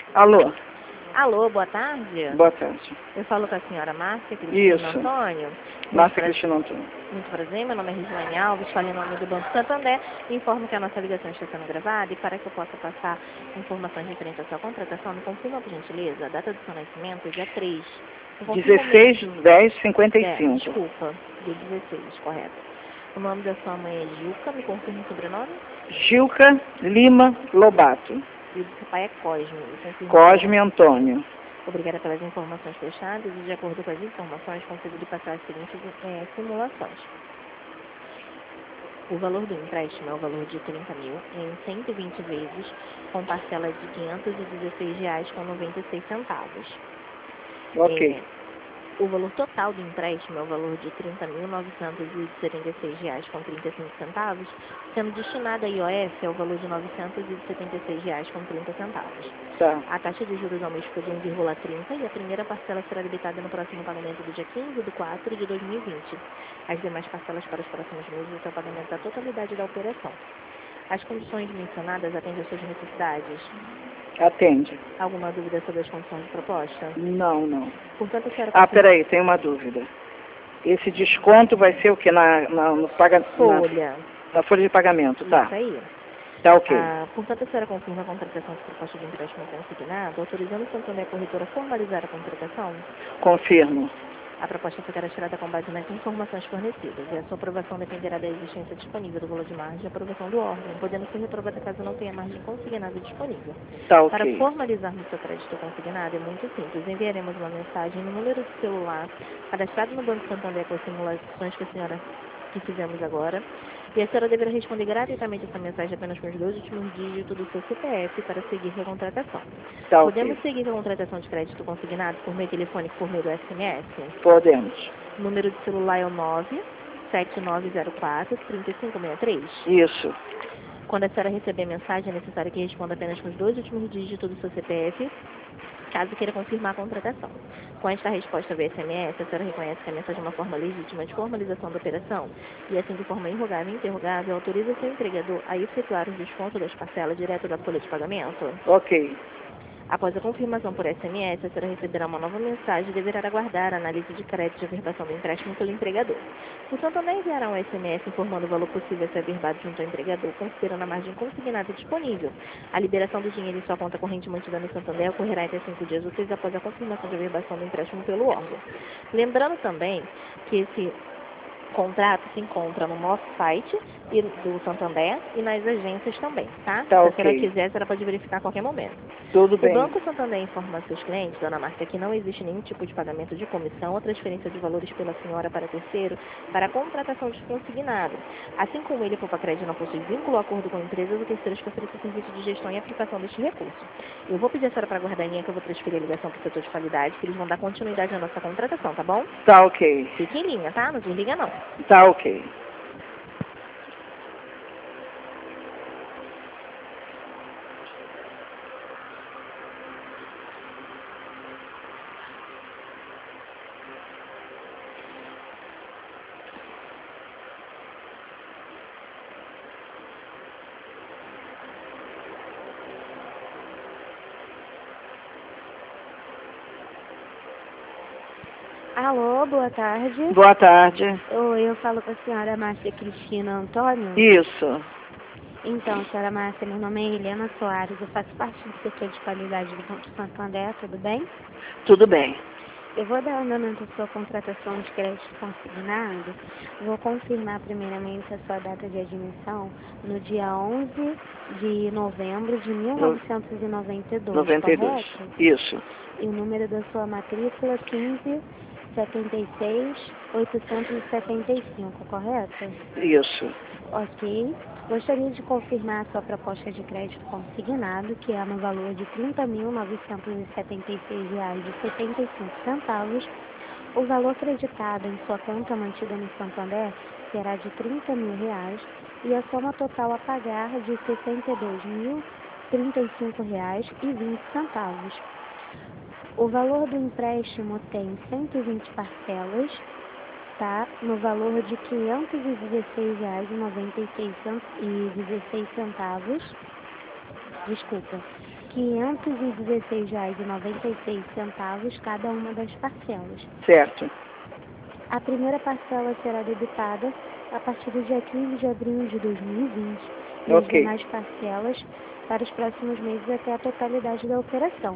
Alô, Alô, boa tarde. boa tarde. Eu falo com a senhora Márcia Cristina Isso. Antônio. Márcia Cristina Antônio. Muito prazer, meu nome é Regiane Alves, falo em nome do Banco Santander. Informo que a nossa ligação está sendo gravada e para que eu possa passar informações referentes à sua contratação, me confirma, por gentileza, a data do seu nascimento é dia 3. 16/10/55. Desculpa, dia 16, correto. O nome da sua mãe é Gilca, me confirma o sobrenome? Gilca Lima Lobato. E o do seu pai é Cosme. me confirma o Cosme sobrenome? Antônio. Obrigada pelas informações fechadas e, de acordo com as informações, consigo lhe passar as seguintes simulações. O valor do empréstimo é o valor de 30 mil em 120 vezes, com parcela de R$ 516,96. Ok. O valor total do empréstimo é o valor de R$ 30.976,35, sendo destinado a IOF é o valor de R$ 976,30. Tá. A taxa de juros ao mês foi de 1,30 e a primeira parcela será debitada no próximo pagamento do dia 15/4 de 2020. As demais parcelas para os próximos meses até o pagamento da totalidade da operação. As condições mencionadas atendem às suas necessidades? Atende. Alguma dúvida sobre as condições de proposta? Não, não. Portanto, a senhora Peraí, tem uma dúvida. Esse desconto vai ser o que no pagamento? folha. Na folha de pagamento, tá. Isso aí. Tá ok. Portanto, a senhora confirma a contratação de proposta de empréstimo consignado, autorizando o Santander Corretora a formalizar a contratação? Confirmo. A proposta ficará tirada com base nas informações fornecidas e a sua aprovação dependerá da existência disponível do valor de margem e aprovação do órgão, podendo ser reprovada caso não tenha margem consignada disponível. Tá ok. Para formalizarmos seu crédito consignado é muito simples. Enviaremos uma mensagem no número de celular cadastrado no Banco Santander com as simulações que fizemos agora. E a senhora deverá responder gratuitamente essa mensagem apenas com os 2 últimos dígitos do seu CPF para seguir com a contratação. Tá Podemos ok. seguir com a contratação de crédito consignado por meio telefônico, por meio do SMS? Podemos. O número de celular é o 97904-3563. Isso. Quando a senhora receber a mensagem, é necessário que responda apenas com os 2 últimos dígitos do seu CPF, caso queira confirmar a contratação. Com esta resposta via SMS, a senhora reconhece que a mensagem é uma forma legítima de formalização da operação e, assim de forma irrogável e interrogável, autoriza o seu empregador a efetuar o desconto das parcelas direto da folha de pagamento? Ok. Após a confirmação por SMS, a senhora receberá uma nova mensagem e deverá aguardar a análise de crédito e averbação do empréstimo pelo empregador. O Santander enviará um SMS informando o valor possível a ser averbado junto ao empregador, considerando a margem consignada disponível. A liberação do dinheiro em sua conta corrente mantida no Santander ocorrerá até 5 dias úteis após a confirmação de averbação do empréstimo pelo órgão. Lembrando também que esse contrato se encontra no nosso site do Santander e nas agências também, tá? Tá Se a ok. senhora quiser, a senhora pode verificar a qualquer momento. Tudo O bem. Banco Santander informa a seus clientes, dona Márcia, que não existe nenhum tipo de pagamento de comissão ou transferência de valores pela senhora para terceiro para a contratação de consignado. Assim como ele, Popacred, não possui vínculo ou acordo com empresas ou terceiros que ofereçam serviço de gestão e aplicação deste recurso. Eu vou pedir a senhora para guardar a linha que eu vou transferir a ligação para o setor de qualidade, que eles vão dar continuidade à nossa contratação, tá bom? Tá ok. Fique em linha, tá? Não desliga não. Tá ok. Alô, boa tarde. Boa tarde. Oi, eu falo com a senhora Márcia Cristina Antônio. Isso. Então, senhora Márcia, meu nome é Helena Soares, eu faço parte do setor de qualidade do Banco Santander, tudo bem? Tudo bem. Eu vou dar andamento à sua contratação de crédito consignado. Vou confirmar primeiramente a sua data de admissão no dia 11 de novembro de 1992, 92. correto? Isso. E o número da sua matrícula 1576-875, correto? Isso. Ok. Gostaria de confirmar a sua proposta de crédito consignado, que é no valor de R$ 30.976,75. O valor creditado em sua conta mantida no Santander será de R$ 30.000 e a soma total a pagar de R$ 62.035,20. O valor do empréstimo tem 120 parcelas, tá? No valor de R$ 516,96. Desculpa. R$ 516,96 cada uma das parcelas. Certo. A primeira parcela será debitada a partir do dia 15 de abril de 2020 e as Ok. demais parcelas para os próximos meses até a totalidade da operação.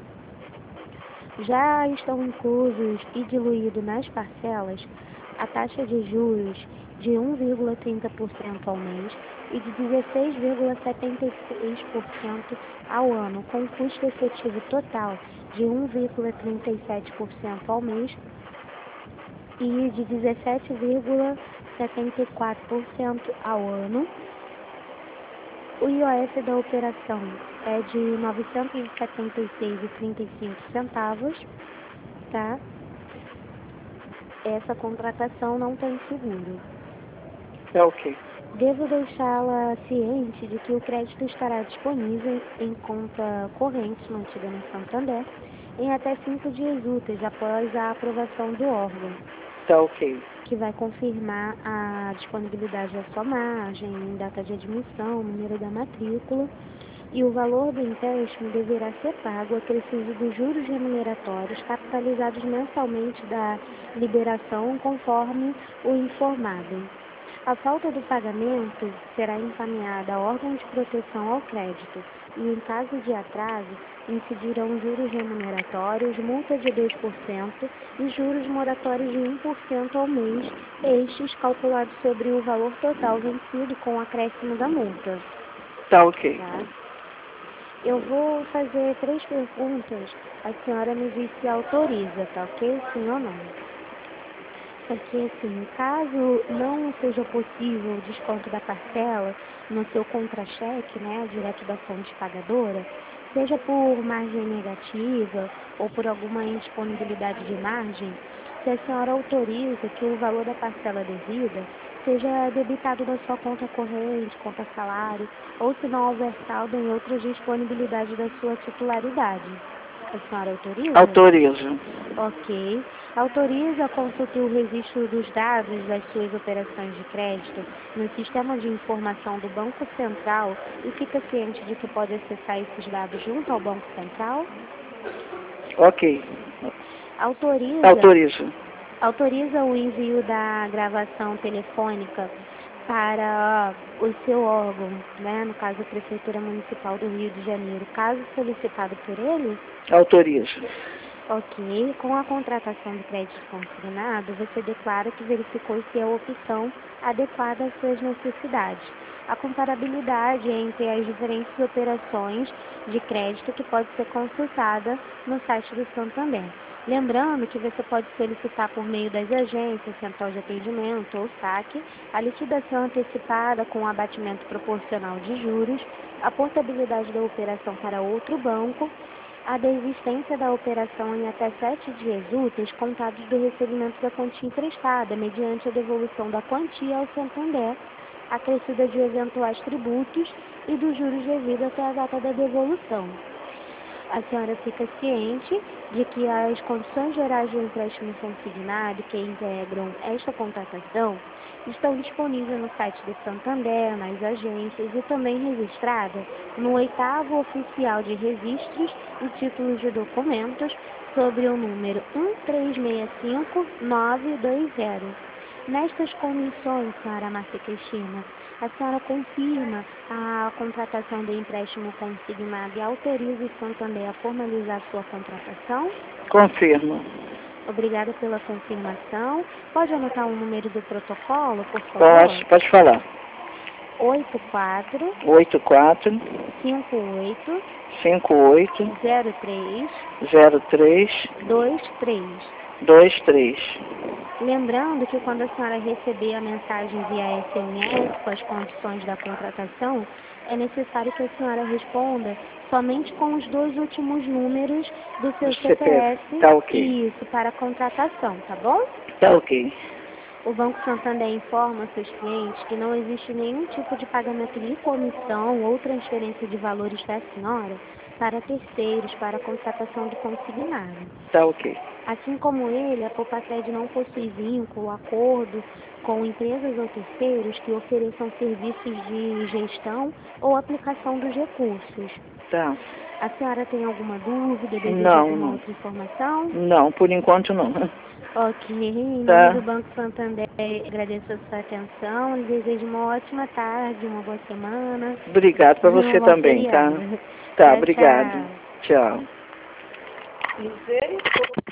Já estão inclusos e diluídos nas parcelas a taxa de juros de 1,30% ao mês e de 16,76% ao ano, com custo efetivo total de 1,37% ao mês e de 17,74% ao ano. O IOF da operação é de R$ 976,35, tá? Essa contratação não tem seguro. Tá ok. Devo deixá-la ciente de que o crédito estará disponível em conta corrente mantida no Santander em até 5 dias úteis após a aprovação do órgão, Tá ok. que vai confirmar a disponibilidade da sua margem, data de admissão, número da matrícula, e o valor do empréstimo deverá ser pago acrescido dos juros remuneratórios capitalizados mensalmente da liberação conforme o informado. A falta do pagamento será encaminhada a órgão de proteção ao crédito e, em caso de atraso, incidirão juros remuneratórios, multa de 2% e juros moratórios de 1% ao mês, estes calculados sobre o valor total vencido com o acréscimo da multa. Tá ok. Tá? Eu vou fazer 3 perguntas, a senhora me diz se autoriza, tá ok? Sim ou não? Porque, assim, caso não seja possível o desconto da parcela no seu contra-cheque, né, direto da fonte pagadora, seja por margem negativa ou por alguma indisponibilidade de margem, se a senhora autoriza que o valor da parcela devida seja debitado da sua conta corrente, conta salário, ou se não houver saldo em outras disponibilidades da sua titularidade. A senhora autoriza? Autorizo. Ok. Autoriza consultar o registro dos dados das suas operações de crédito no sistema de informação do Banco Central e fica ciente de que pode acessar esses dados junto ao Banco Central? Ok. Autoriza Autorizo. o envio da gravação telefônica para o seu órgão, né? No caso, a Prefeitura Municipal do Rio de Janeiro, caso solicitado por ele? Autorizo. Ok. Com a contratação do crédito consignado, você declara que verificou se a opção adequada às suas necessidades. A comparabilidade entre as diferentes operações de crédito que pode ser consultada no site do Santander. Lembrando que você pode solicitar por meio das agências, central de atendimento ou saque, a liquidação antecipada com abatimento proporcional de juros, a portabilidade da operação para outro banco, a desistência da operação em até 7 dias úteis contados do recebimento da quantia emprestada, mediante a devolução da quantia ao Santander, acrescida de eventuais tributos e dos juros devidos até a data da devolução. A senhora fica ciente de que as condições gerais do empréstimo consignado que integram esta contratação estão disponíveis no site do Santander, nas agências e também registrada no 8º Oficial de Registros e Títulos de Documentos sobre o número 1365920. Nestas condições, senhora Márcia Cristina, a senhora confirma a contratação do empréstimo consignado e autoriza o Santander a formalizar sua contratação? Confirmo. Obrigada pela confirmação. Pode anotar o número do protocolo, por favor? Posso, pode falar. 84 84 58 58 03 03 23. 23. Lembrando que quando a senhora receber a mensagem via SMS com as condições da contratação, é necessário que a senhora responda somente com os 2 últimos números do seu CPF. Tá ok. Isso, para a contratação, tá bom? Tá ok. O Banco Santander informa seus clientes que não existe nenhum tipo de pagamento de comissão ou transferência de valores da senhora para terceiros para a contratação do consignado. Tá ok. Assim como ele, a Poupa-Cred não possui vínculo, acordo com empresas ou terceiros que ofereçam serviços de gestão ou aplicação dos recursos. Tá. A senhora tem alguma dúvida, deseja Não, alguma não. outra informação? Não, por enquanto não. Ok, em Tá. nome do Banco Santander, agradeço a sua atenção e desejo uma ótima tarde, uma boa semana. Obrigado para você Um bom também, tá? feriado. Tá, Tchau, obrigado. tchau. Tchau.